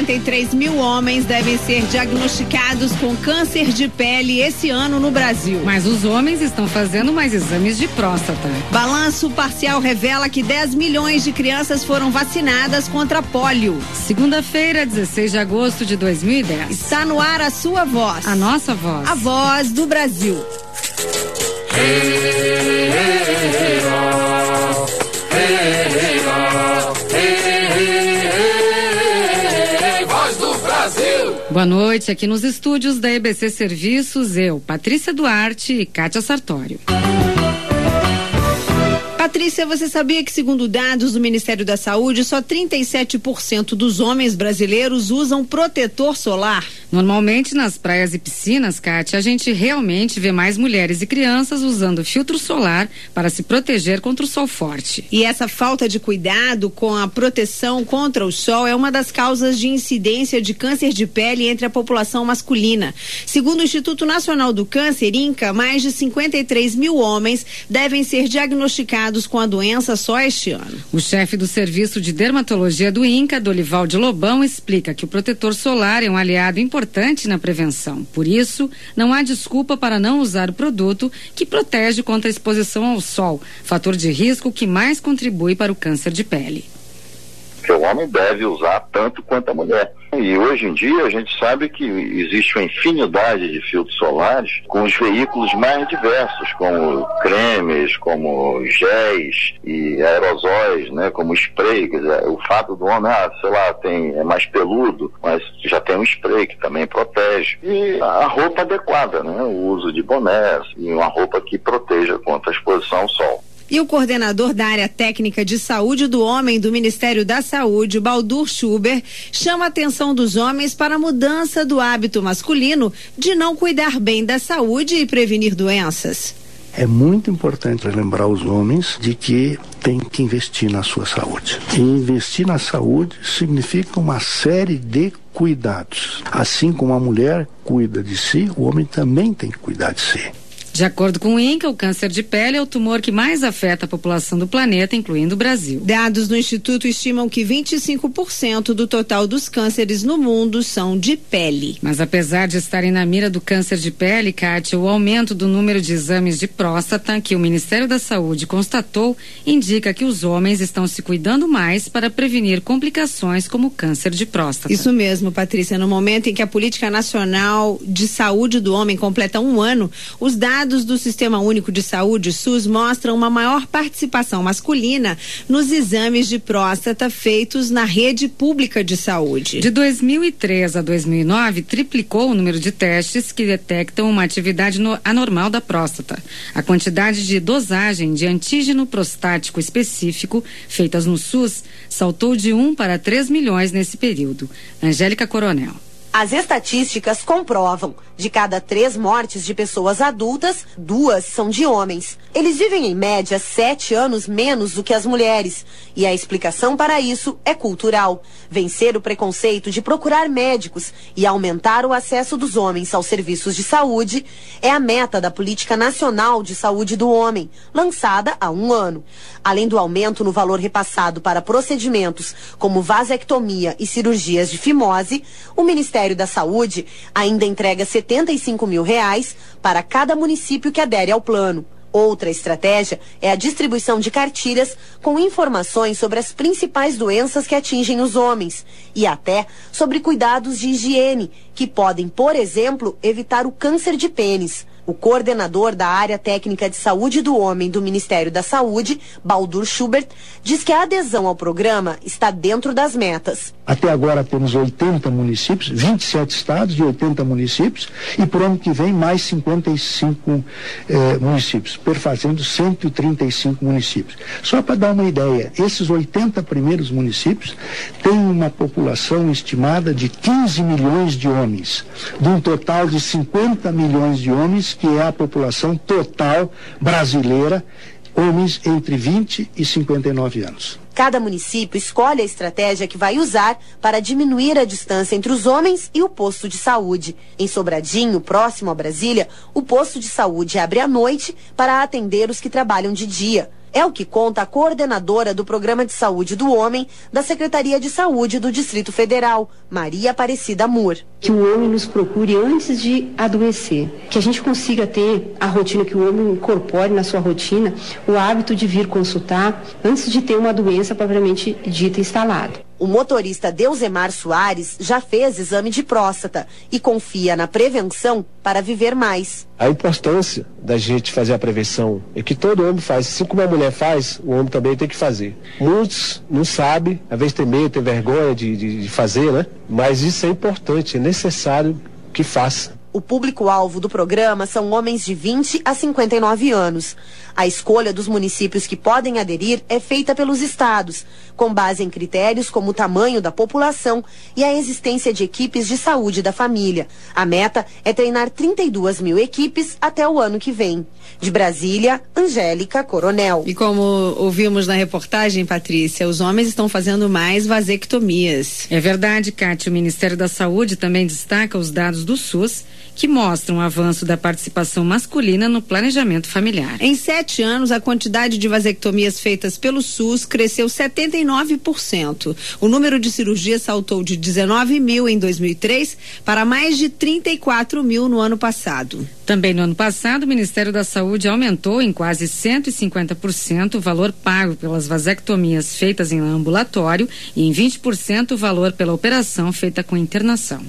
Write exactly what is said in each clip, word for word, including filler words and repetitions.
cinquenta e três mil homens devem ser diagnosticados com câncer de pele esse ano no Brasil. Mas os homens estão fazendo mais exames de próstata. Balanço parcial revela que dez milhões de crianças foram vacinadas contra pólio. Segunda-feira, dezesseis de agosto de dois mil e dez. Está no ar a sua voz. A nossa voz. A voz do Brasil. Hey, hey, oh. Hey, oh. Hey, voz do Brasil. Boa noite, aqui nos estúdios da E B C Serviços, eu, Patrícia Duarte e Kátia Sartório. Patrícia, você sabia que, segundo dados do Ministério da Saúde, só trinta e sete por cento dos homens brasileiros usam protetor solar? Normalmente, nas praias e piscinas, Kátia, a gente realmente vê mais mulheres e crianças usando filtro solar para se proteger contra o sol forte. E essa falta de cuidado com a proteção contra o sol é uma das causas de incidência de câncer de pele entre a população masculina. Segundo o Instituto Nacional do Câncer, INCA, mais de cinquenta e três mil homens devem ser diagnosticados com a doença só este ano. O chefe do Serviço de Dermatologia do INCA, Dolivaldo Lobão, explica que o protetor solar é um aliado importante na prevenção. Por isso, não há desculpa para não usar o produto que protege contra a exposição ao sol, fator de risco que mais contribui para o câncer de pele. Que o homem deve usar tanto quanto a mulher. E hoje em dia a gente sabe que existe uma infinidade de filtros solares com os veículos mais diversos, como cremes, como géis e aerosóis, né, como spray. Quer dizer, o fato do homem, ah, sei lá, tem, é mais peludo, mas já tem um spray que também protege. E a roupa adequada, né, o uso de bonés e uma roupa que proteja contra a exposição ao sol. E o coordenador da área técnica de saúde do homem do Ministério da Saúde, Baldur Schubert, chama a atenção dos homens para a mudança do hábito masculino de não cuidar bem da saúde e prevenir doenças. É muito importante lembrar os homens de que tem que investir na sua saúde. E investir na saúde significa uma série de cuidados. Assim como a mulher cuida de si, o homem também tem que cuidar de si. De acordo com o INCA, o câncer de pele é o tumor que mais afeta a população do planeta, incluindo o Brasil. Dados do Instituto estimam que vinte e cinco por cento do total dos cânceres no mundo são de pele. Mas apesar de estarem na mira do câncer de pele, Kátia, o aumento do número de exames de próstata que o Ministério da Saúde constatou indica que os homens estão se cuidando mais para prevenir complicações como câncer de próstata. Isso mesmo, Patrícia. No momento em que a Política Nacional de Saúde do Homem completa um ano, os dados Dados do Sistema Único de Saúde, SUS, mostram uma maior participação masculina nos exames de próstata feitos na rede pública de saúde. De dois mil e três a dois mil e nove, triplicou o número de testes que detectam uma atividade no, anormal da próstata. A quantidade de dosagem de antígeno prostático específico feitas no SUS saltou de um para três milhões nesse período. Angélica Coronel. As estatísticas comprovam, de cada três mortes de pessoas adultas, duas são de homens. Eles vivem em média sete anos menos do que as mulheres. E a explicação para isso é cultural. Vencer o preconceito de procurar médicos e aumentar o acesso dos homens aos serviços de saúde é a meta da Política Nacional de Saúde do Homem, lançada há um ano. Além do aumento no valor repassado para procedimentos como vasectomia e cirurgias de fimose, o Ministério da Saúde ainda entrega setenta e cinco mil reais para cada município que adere ao plano. Outra estratégia é a distribuição de cartilhas com informações sobre as principais doenças que atingem os homens e até sobre cuidados de higiene, que podem, por exemplo, evitar o câncer de pênis. O coordenador da área técnica de saúde do homem do Ministério da Saúde, Baldur Schubert, diz que a adesão ao programa está dentro das metas. Até agora temos oitenta municípios, vinte e sete estados de oitenta municípios, e para o ano que vem mais cinquenta e cinco eh, municípios, perfazendo cento e trinta e cinco municípios. Só para dar uma ideia, esses oitenta primeiros municípios têm uma população estimada de quinze milhões de homens, de um total de cinquenta milhões de homens, que é a população total brasileira, homens entre vinte e cinquenta e nove anos. Cada município escolhe a estratégia que vai usar para diminuir a distância entre os homens e o posto de saúde. Em Sobradinho, próximo a Brasília, o posto de saúde abre à noite para atender os que trabalham de dia. É o que conta a coordenadora do Programa de Saúde do Homem da Secretaria de Saúde do Distrito Federal, Maria Aparecida Moore. Que o homem nos procure antes de adoecer, que a gente consiga ter a rotina, que o homem incorpore na sua rotina o hábito de vir consultar antes de ter uma doença propriamente dita instalada. O motorista Deusemar Soares já fez exame de próstata e confia na prevenção para viver mais. A importância da gente fazer a prevenção é que todo homem faz, assim como a mulher faz, o homem também tem que fazer. Muitos não sabem, às vezes tem medo, tem vergonha de, de, de fazer, né? Mas isso é importante, é necessário que faça. O público-alvo do programa são homens de vinte a cinquenta e nove anos. A escolha dos municípios que podem aderir é feita pelos estados, com base em critérios como o tamanho da população e a existência de equipes de saúde da família. A meta é treinar trinta e duas mil equipes até o ano que vem. De Brasília, Angélica Coronel. E como ouvimos na reportagem, Patrícia, os homens estão fazendo mais vasectomias. É verdade, Cátia. O Ministério da Saúde também destaca os dados do SUS, que mostram o avanço da participação masculina no planejamento familiar. Em sete anos, a quantidade de vasectomias feitas pelo SUS cresceu setenta e nove por cento. O número de cirurgias saltou de dezenove mil em dois mil e três para mais de trinta e quatro mil no ano passado. Também no ano passado, o Ministério da Saúde aumentou em quase cento e cinquenta por cento o valor pago pelas vasectomias feitas em ambulatório e em vinte por cento o valor pela operação feita com internação.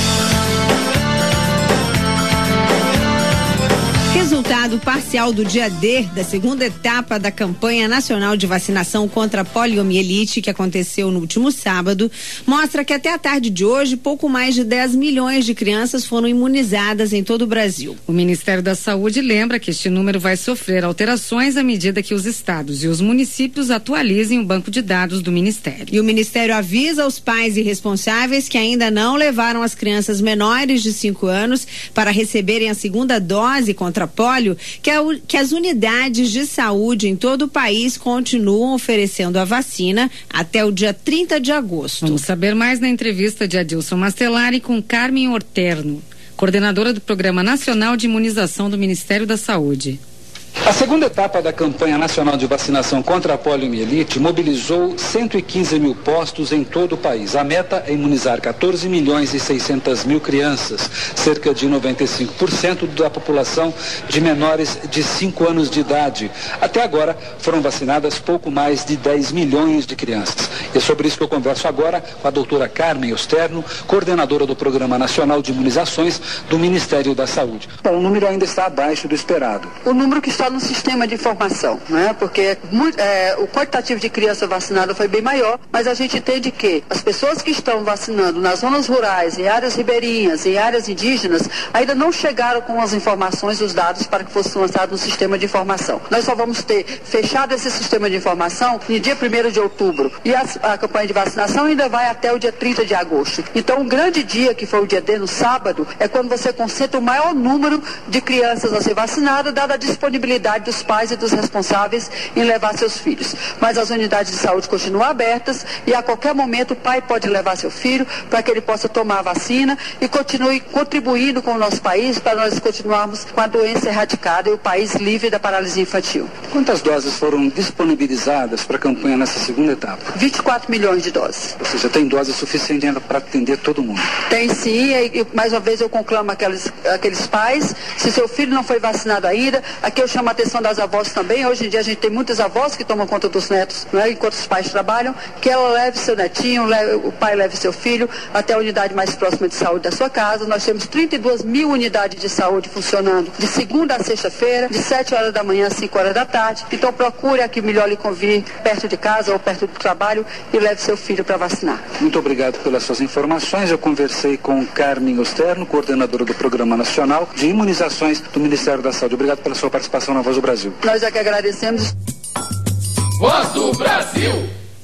Resultado parcial do dia D da segunda etapa da campanha nacional de vacinação contra a poliomielite, que aconteceu no último sábado, mostra que até a tarde de hoje, pouco mais de dez milhões de crianças foram imunizadas em todo o Brasil. O Ministério da Saúde lembra que este número vai sofrer alterações à medida que os estados e os municípios atualizem o banco de dados do Ministério. E o Ministério avisa aos pais e responsáveis que ainda não levaram as crianças menores de cinco anos para receberem a segunda dose contra a polio, que, a, que as unidades de saúde em todo o país continuam oferecendo a vacina até o dia trinta de agosto. Vamos saber mais na entrevista de Adilson Mastelari com Carmen Orterno, coordenadora do Programa Nacional de Imunização do Ministério da Saúde. A segunda etapa da campanha nacional de vacinação contra a poliomielite mobilizou cento e quinze mil postos em todo o país. A meta é imunizar quatorze milhões e seiscentas mil crianças, cerca de noventa e cinco por cento da população de menores de cinco anos de idade. Até agora foram vacinadas pouco mais de dez milhões de crianças. E é sobre isso que eu converso agora com a doutora Carmen Orterno, coordenadora do Programa Nacional de Imunizações do Ministério da Saúde. Bom, o número ainda está abaixo do esperado. O número que está no sistema de informação, né? Porque é, o quantitativo de criança vacinada foi bem maior, mas a gente entende que as pessoas que estão vacinando nas zonas rurais, em áreas ribeirinhas, em áreas indígenas, ainda não chegaram com as informações, os dados para que fosse lançado um sistema de informação. Nós só vamos ter fechado esse sistema de informação no dia primeiro de outubro e a, a campanha de vacinação ainda vai até o dia trinta de agosto. Então, um grande dia, que foi o dia D, no sábado, é quando você concentra o maior número de crianças a ser vacinadas, dada a disponibilidade dos pais e dos responsáveis em levar seus filhos. Mas as unidades de saúde continuam abertas e a qualquer momento o pai pode levar seu filho para que ele possa tomar a vacina e continue contribuindo com o nosso país para nós continuarmos com a doença erradicada e o país livre da paralisia infantil. Quantas doses foram disponibilizadas para a campanha nessa segunda etapa? vinte e quatro milhões de doses. Ou seja, tem dose suficiente ainda para atender todo mundo? Tem sim, e, e mais uma vez eu conclamo aqueles, aqueles pais, se seu filho não foi vacinado ainda, aqui eu chamo a atenção das avós também. Hoje em dia a gente tem muitas avós que tomam conta dos netos, né, enquanto os pais trabalham, que ela leve seu netinho, leve, o pai leve seu filho até a unidade mais próxima de saúde da sua casa. Nós temos trinta e duas mil unidades de saúde funcionando de segunda a sexta-feira, de sete horas da manhã às cinco horas da tarde. Então procure a que melhor lhe convir, perto de casa ou perto do trabalho, e leve seu filho para vacinar. Muito obrigado pelas suas informações. Eu conversei com Carmen Orterno, coordenadora do Programa Nacional de Imunizações do Ministério da Saúde. Obrigado pela sua participação na Voz do Brasil. Nós é que agradecemos. Voz do Brasil.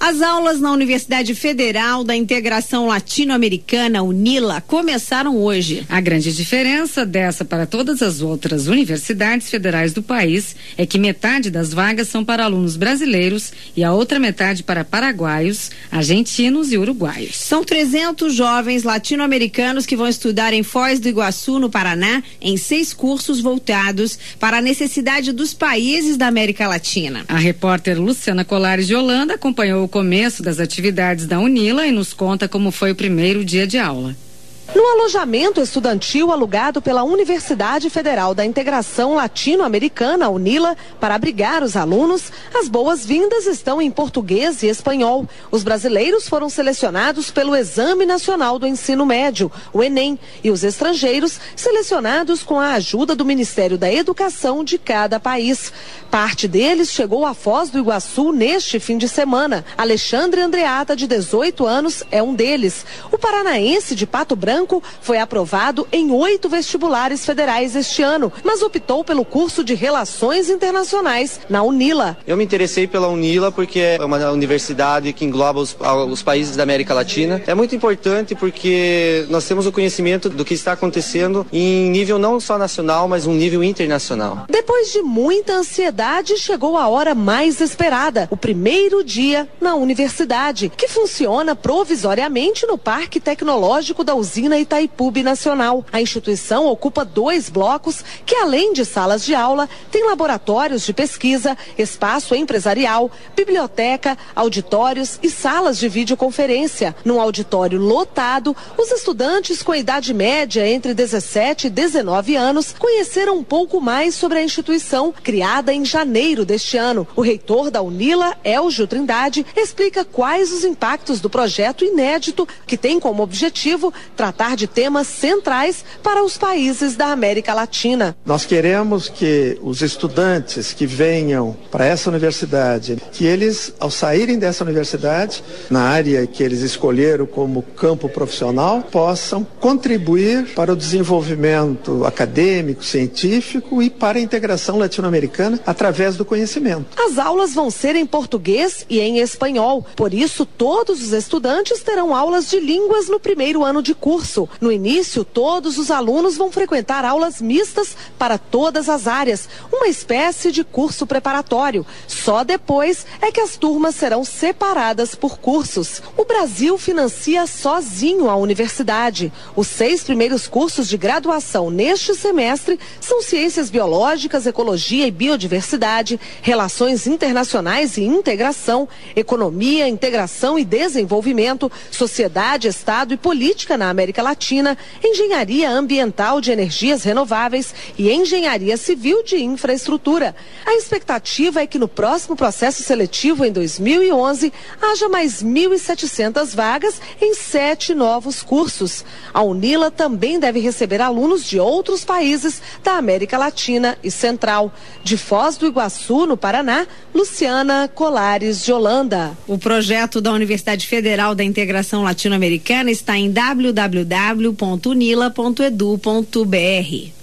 As aulas na Universidade Federal da Integração Latino-Americana, UNILA, começaram hoje. A grande diferença dessa para todas as outras universidades federais do país é que metade das vagas são para alunos brasileiros e a outra metade para paraguaios, argentinos e uruguaios. São trezentos jovens latino-americanos que vão estudar em Foz do Iguaçu, no Paraná, em seis cursos voltados para a necessidade dos países da América Latina. A repórter Luciana Colares de Holanda acompanhou o começo das atividades da UNILA e nos conta como foi o primeiro dia de aula. No alojamento estudantil alugado pela Universidade Federal da Integração Latino-Americana, UNILA, para abrigar os alunos, as boas-vindas estão em português e espanhol. Os brasileiros foram selecionados pelo Exame Nacional do Ensino Médio, o Enem, e os estrangeiros selecionados com a ajuda do Ministério da Educação de cada país. Parte deles chegou a Foz do Iguaçu neste fim de semana. Alexandre Andreata, de dezoito anos, é um deles. O paranaense de Pato Branco foi aprovado em oito vestibulares federais este ano, mas optou pelo curso de Relações Internacionais na UNILA. Eu me interessei pela UNILA porque é uma universidade que engloba os, os países da América Latina. É muito importante porque nós temos o conhecimento do que está acontecendo em nível não só nacional, mas um nível internacional. Depois de muita ansiedade, chegou a hora mais esperada, o primeiro dia na universidade, que funciona provisoriamente no Parque Tecnológico da Usina Itaipu Nacional. A instituição ocupa dois blocos que, além de salas de aula, tem laboratórios de pesquisa, espaço empresarial, biblioteca, auditórios e salas de videoconferência. Num auditório lotado, os estudantes com idade média entre dezessete e dezenove anos conheceram um pouco mais sobre a instituição, criada em janeiro deste ano. O reitor da UNILA, Elgio Trindade, explica quais os impactos do projeto inédito que tem como objetivo tratar de temas centrais para os países da América Latina. Nós queremos que os estudantes que venham para essa universidade, que eles, ao saírem dessa universidade, na área que eles escolheram como campo profissional, possam contribuir para o desenvolvimento acadêmico, científico e para a integração latino-americana através do conhecimento. As aulas vão ser em português e em espanhol, por isso todos os estudantes terão aulas de línguas no primeiro ano de curso. No início, todos os alunos vão frequentar aulas mistas para todas as áreas, uma espécie de curso preparatório. Só depois é que as turmas serão separadas por cursos. O Brasil financia sozinho a universidade. Os seis primeiros cursos de graduação neste semestre são Ciências Biológicas, Ecologia e Biodiversidade, Relações Internacionais e Integração, Economia, Integração e Desenvolvimento, Sociedade, Estado e Política na América Latina, Engenharia Ambiental de Energias Renováveis e Engenharia Civil de Infraestrutura. A expectativa é que no próximo processo seletivo em dois mil e onze haja mais mil e setecentas vagas em sete novos cursos. A UNILA também deve receber alunos de outros países da América Latina e Central. De Foz do Iguaçu, no Paraná, Luciana Colares de Holanda. O projeto da Universidade Federal da Integração Latino-Americana está em w w w ponto unila ponto edu ponto b r.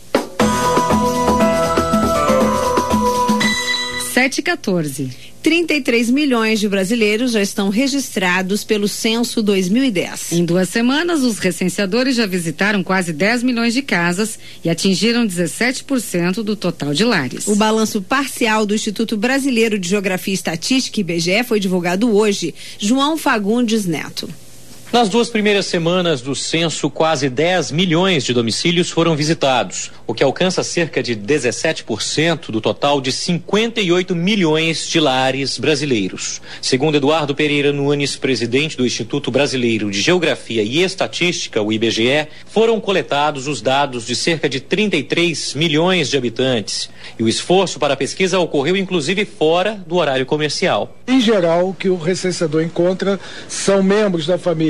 sete e quatorze. trinta e três milhões de brasileiros já estão registrados pelo Censo dois mil e dez. Em duas semanas, os recenseadores já visitaram quase dez milhões de casas e atingiram dezessete por cento do total de lares. O balanço parcial do Instituto Brasileiro de Geografia e Estatística, I B G E, foi divulgado hoje. João Fagundes Neto. Nas duas primeiras semanas do censo, quase dez milhões de domicílios foram visitados, o que alcança cerca de dezessete por cento do total de cinquenta e oito milhões de lares brasileiros. Segundo Eduardo Pereira Nunes, presidente do Instituto Brasileiro de Geografia e Estatística, o I B G E, foram coletados os dados de cerca de trinta e três milhões de habitantes. E o esforço para a pesquisa ocorreu inclusive fora do horário comercial. Em geral, o que o recenseador encontra são membros da família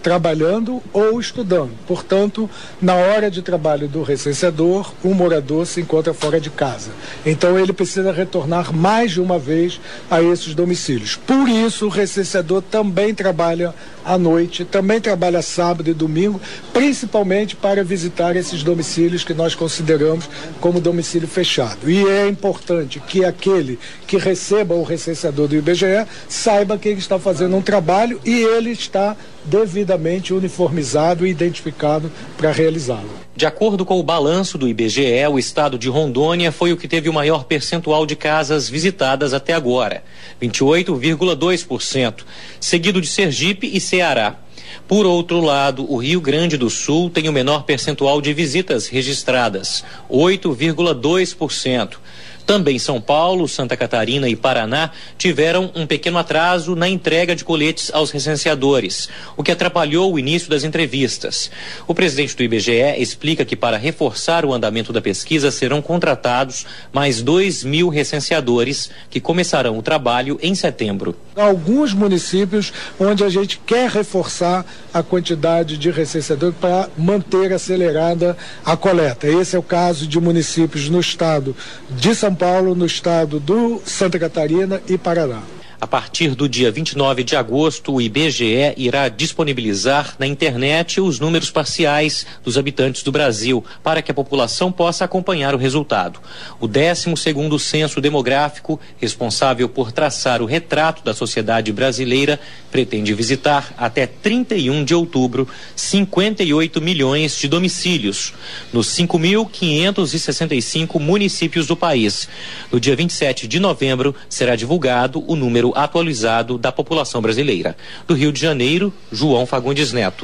trabalhando ou estudando. Portanto, na hora de trabalho do recenseador, o morador se encontra fora de casa. Então, ele precisa retornar mais de uma vez a esses domicílios. Por isso, o recenseador também trabalha à noite, também trabalha sábado e domingo, principalmente para visitar esses domicílios que nós consideramos como domicílio fechado. E é importante que aquele que receba o recenseador do I B G E saiba que ele está fazendo um trabalho e ele está devidamente uniformizado e identificado para realizá-lo. De acordo com o balanço do I B G E, o estado de Rondônia foi o que teve o maior percentual de casas visitadas até agora, vinte e oito vírgula dois por cento, seguido de Sergipe e Ceará. Por outro lado, o Rio Grande do Sul tem o menor percentual de visitas registradas, oito vírgula dois por cento. Também São Paulo, Santa Catarina e Paraná tiveram um pequeno atraso na entrega de coletes aos recenseadores, o que atrapalhou o início das entrevistas. O presidente do I B G E explica que para reforçar o andamento da pesquisa serão contratados mais dois mil recenseadores que começarão o trabalho em setembro. Alguns municípios onde a gente quer reforçar a quantidade de recenseadores para manter acelerada a coleta. Esse é o caso de municípios no estado de São Paulo, no estado do Santa Catarina e Paraná. A partir do dia vinte e nove de agosto, o I B G E irá disponibilizar na internet os números parciais dos habitantes do Brasil, para que a população possa acompanhar o resultado. O décimo segundo censo demográfico, responsável por traçar o retrato da sociedade brasileira, pretende visitar até trinta e um de outubro cinquenta e oito milhões de domicílios, nos cinco mil quinhentos e sessenta e cinco municípios do país. No dia vinte e sete de novembro, será divulgado o número atualizado da população brasileira. Do Rio de Janeiro, João Fagundes Neto.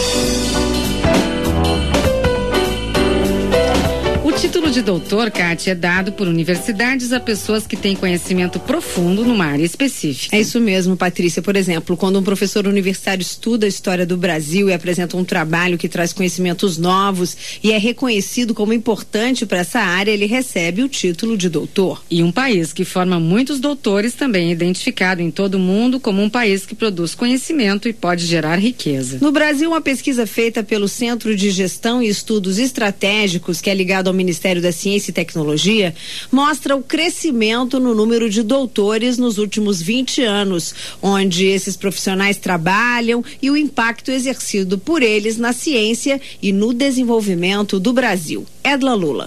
O título de doutor, Kátia, é dado por universidades a pessoas que têm conhecimento profundo numa área específica. É isso mesmo, Patrícia. Por exemplo, quando um professor universitário estuda a história do Brasil e apresenta um trabalho que traz conhecimentos novos e é reconhecido como importante para essa área, ele recebe o título de doutor. E um país que forma muitos doutores também é identificado em todo o mundo como um país que produz conhecimento e pode gerar riqueza. No Brasil, uma pesquisa feita pelo Centro de Gestão e Estudos Estratégicos, que é ligado ao Ministério da Ciência e Tecnologia, mostra o crescimento no número de doutores nos últimos vinte anos, onde esses profissionais trabalham e o impacto exercido por eles na ciência e no desenvolvimento do Brasil. Edla Lula.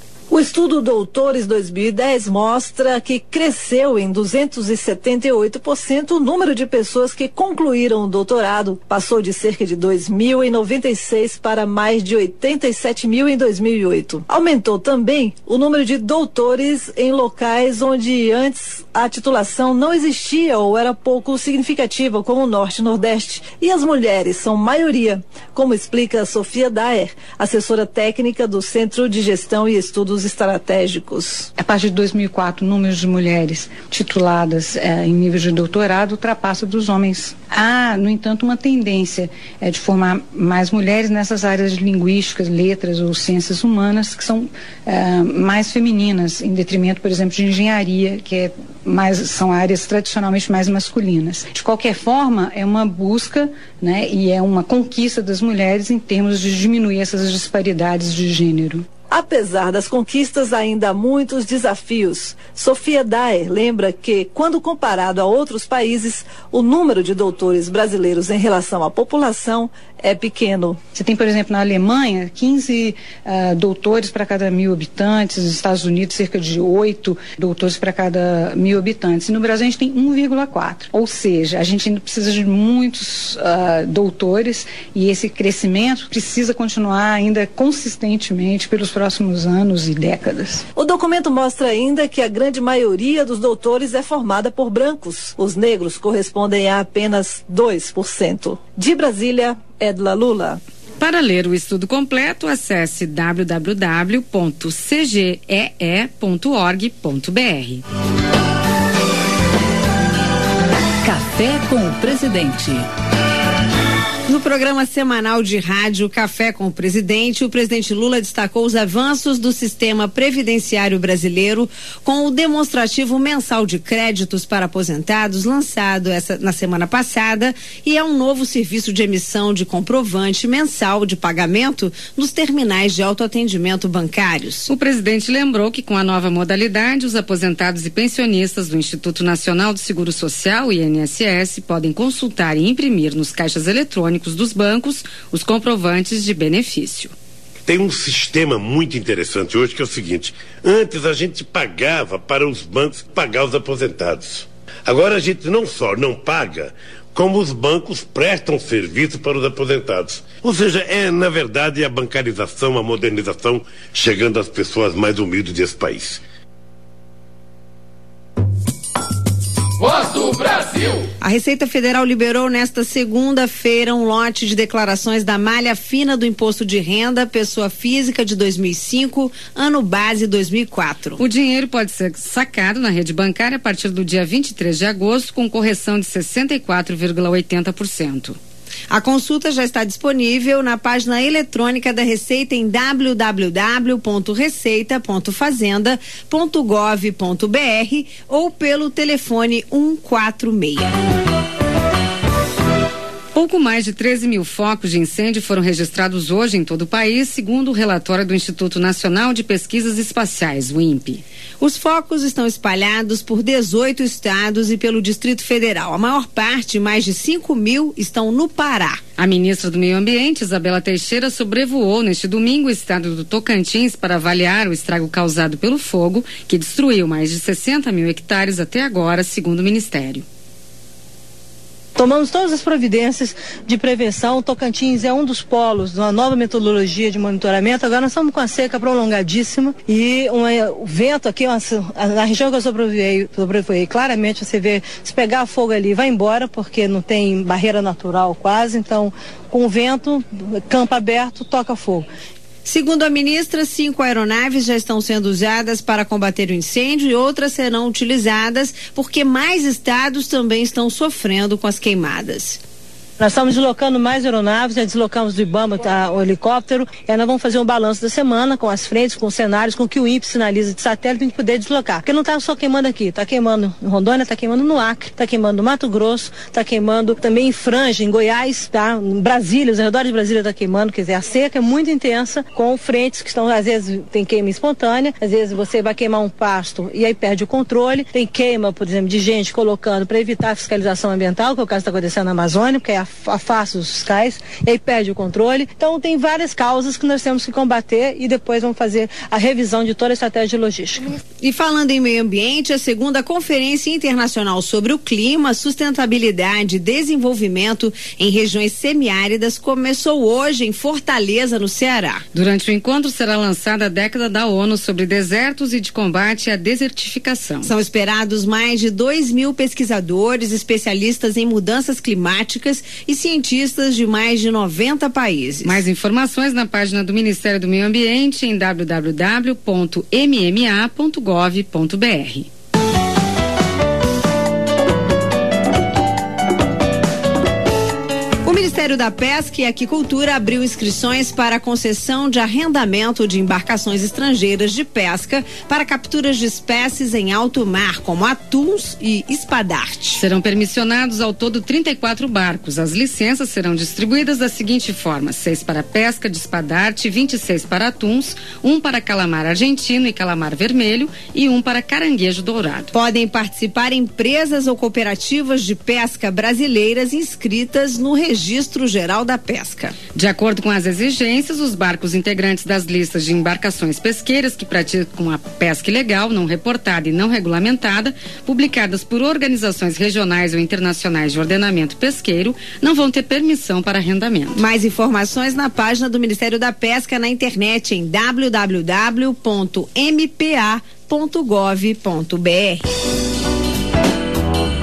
O estudo Doutores dois mil e dez mostra que cresceu em duzentos e setenta e oito por cento o número de pessoas que concluíram o doutorado. Passou de cerca de dois mil em noventa e seis para mais de oitenta e sete mil em dois mil e oito. Aumentou também o número de doutores em locais onde antes a titulação não existia ou era pouco significativa, como o Norte e Nordeste. E as mulheres são maioria, como explica Sofia Daer, assessora técnica do Centro de Gestão e Estudos Estratégicos. A partir de dois mil e quatro, o número de mulheres tituladas eh, em nível de doutorado ultrapassa dos homens. Há, no entanto, uma tendência eh, de formar mais mulheres nessas áreas de linguísticas, letras ou ciências humanas, que são eh, mais femininas, em detrimento, por exemplo, de engenharia, que é mais, são áreas tradicionalmente mais masculinas. De qualquer forma, é uma busca, né, e é uma conquista das mulheres em termos de diminuir essas disparidades de gênero. Apesar das conquistas, ainda há muitos desafios. Sofia Daer lembra que, quando comparado a outros países, o número de doutores brasileiros em relação à população é pequeno. Você tem, por exemplo, na Alemanha, quinze uh, doutores para cada mil habitantes, nos Estados Unidos, cerca de oito doutores para cada mil habitantes. E no Brasil, a gente tem um vírgula quatro. Ou seja, a gente ainda precisa de muitos uh, doutores e esse crescimento precisa continuar ainda consistentemente pelos próximos anos e décadas. O documento mostra ainda que a grande maioria dos doutores é formada por brancos. Os negros correspondem a apenas dois por cento. De Brasília, Edla Lula. Para ler o estudo completo, acesse w w w ponto c g e e ponto org ponto b r. Café com o Presidente. No programa semanal de rádio Café com o Presidente, o presidente Lula destacou os avanços do sistema previdenciário brasileiro com o demonstrativo mensal de créditos para aposentados lançado essa, na semana passada e é um novo serviço de emissão de comprovante mensal de pagamento nos terminais de autoatendimento bancários. O presidente lembrou que com a nova modalidade, os aposentados e pensionistas do Instituto Nacional do Seguro Social, I N S S, podem consultar e imprimir nos caixas eletrônicos dos bancos os comprovantes de benefício. Tem um sistema muito interessante hoje que é o seguinte: antes a gente pagava para os bancos pagar os aposentados. Agora a gente não só não paga, como os bancos prestam serviço para os aposentados. Ou seja, é na verdade a bancarização, a modernização chegando às pessoas mais humildes desse país. Voz do Brasil. A Receita Federal liberou nesta segunda-feira um lote de declarações da malha fina do Imposto de Renda Pessoa Física de dois mil e cinco, ano base dois mil e quatro. O dinheiro pode ser sacado na rede bancária a partir do dia vinte e três de agosto, com correção de sessenta e quatro vírgula oitenta por cento. A consulta já está disponível na página eletrônica da Receita em w w w ponto receita ponto fazenda ponto gov ponto b r ou pelo telefone um quatro seis. Pouco mais de treze mil focos de incêndio foram registrados hoje em todo o país, segundo o relatório do Instituto Nacional de Pesquisas Espaciais, o INPE. Os focos estão espalhados por dezoito estados e pelo Distrito Federal. A maior parte, mais de cinco mil, estão no Pará. A ministra do Meio Ambiente, Isabela Teixeira, sobrevoou neste domingo o estado do Tocantins para avaliar o estrago causado pelo fogo, que destruiu mais de sessenta mil hectares até agora, segundo o Ministério. Tomamos todas as providências de prevenção. O Tocantins é um dos polos de uma nova metodologia de monitoramento. Agora nós estamos com a seca prolongadíssima e um, o vento aqui, uma, na região que eu sobrevoei, sobrevoei, claramente você vê, se pegar fogo ali, vai embora, porque não tem barreira natural quase. Então, com o vento, campo aberto, toca fogo. Segundo a ministra, cinco aeronaves já estão sendo usadas para combater o incêndio e outras serão utilizadas porque mais estados também estão sofrendo com as queimadas. Nós estamos deslocando mais aeronaves, já deslocamos do IBAMA, tá, o helicóptero, e aí nós vamos fazer um balanço da semana com as frentes, com os cenários, com o que o INPE sinaliza de satélite para a gente poder deslocar. Porque não está só queimando aqui, está queimando em Rondônia, está queimando no Acre, está queimando no Mato Grosso, está queimando também em Franja, em Goiás, tá? Em Brasília, os arredores de Brasília está queimando, quer dizer, a seca é muito intensa, com frentes que estão, às vezes tem queima espontânea, às vezes você vai queimar um pasto e aí perde o controle, tem queima, por exemplo, de gente colocando para evitar a fiscalização ambiental, que é o caso que está acontecendo na Amazônia, porque é a afasta os fiscais e aí perde o controle. Então tem várias causas que nós temos que combater e depois vamos fazer a revisão de toda a estratégia de logística. E falando em meio ambiente, a segunda Conferência Internacional sobre o Clima, Sustentabilidade e Desenvolvimento em Regiões Semiáridas começou hoje em Fortaleza, no Ceará. Durante o encontro será lançada a década da ONU sobre desertos e de combate à desertificação. São esperados mais de dois mil pesquisadores, especialistas em mudanças climáticas e cientistas de mais de noventa países. Mais informações na página do Ministério do Meio Ambiente em w w w ponto m m a ponto gov ponto b r. O Ministério da Pesca e Aquicultura abriu inscrições para a concessão de arrendamento de embarcações estrangeiras de pesca para capturas de espécies em alto mar, como atuns e espadarte. Serão permissionados ao todo trinta e quatro barcos. As licenças serão distribuídas da seguinte forma: seis para pesca de espadarte, vinte e seis para atuns, um para calamar argentino e calamar vermelho e um para caranguejo dourado. Podem participar empresas ou cooperativas de pesca brasileiras inscritas no Registro Geral da Pesca. De acordo com as exigências, os barcos integrantes das listas de embarcações pesqueiras que praticam a pesca ilegal, não reportada e não regulamentada, publicadas por organizações regionais ou internacionais de ordenamento pesqueiro, não vão ter permissão para arrendamento. Mais informações na página do Ministério da Pesca na internet em w w w ponto m p a ponto gov ponto b r.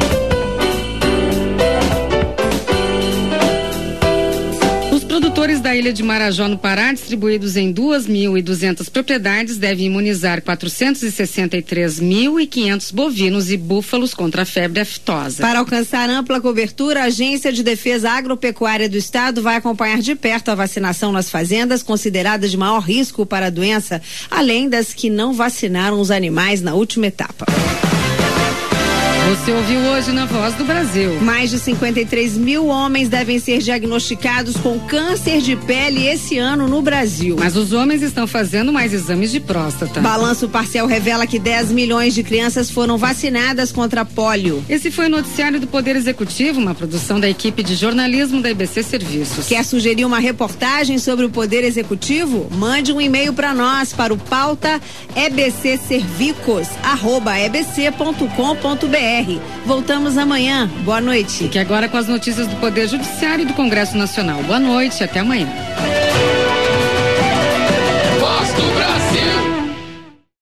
Produtores da da ilha de Marajó, no Pará, distribuídos em duas mil e duzentas propriedades, devem imunizar quatrocentos e sessenta e três mil e quinhentos bovinos e búfalos contra a febre aftosa. Para alcançar ampla cobertura, a Agência de Defesa Agropecuária do Estado vai acompanhar de perto a vacinação nas fazendas consideradas de maior risco para a doença, além das que não vacinaram os animais na última etapa. Você ouviu hoje na Voz do Brasil. Mais de cinquenta e três mil homens devem ser diagnosticados com câncer de pele esse ano no Brasil. Mas os homens estão fazendo mais exames de próstata. Balanço parcial revela que dez milhões de crianças foram vacinadas contra a pólio. Esse foi o noticiário do Poder Executivo, uma produção da equipe de jornalismo da E B C Serviços. Quer sugerir uma reportagem sobre o Poder Executivo? Mande um e-mail para nós, para o pauta ebcservicos arroba ebc ponto com ponto br. Voltamos amanhã. Boa noite. Fique agora com as notícias do Poder Judiciário e do Congresso Nacional. Boa noite, até amanhã.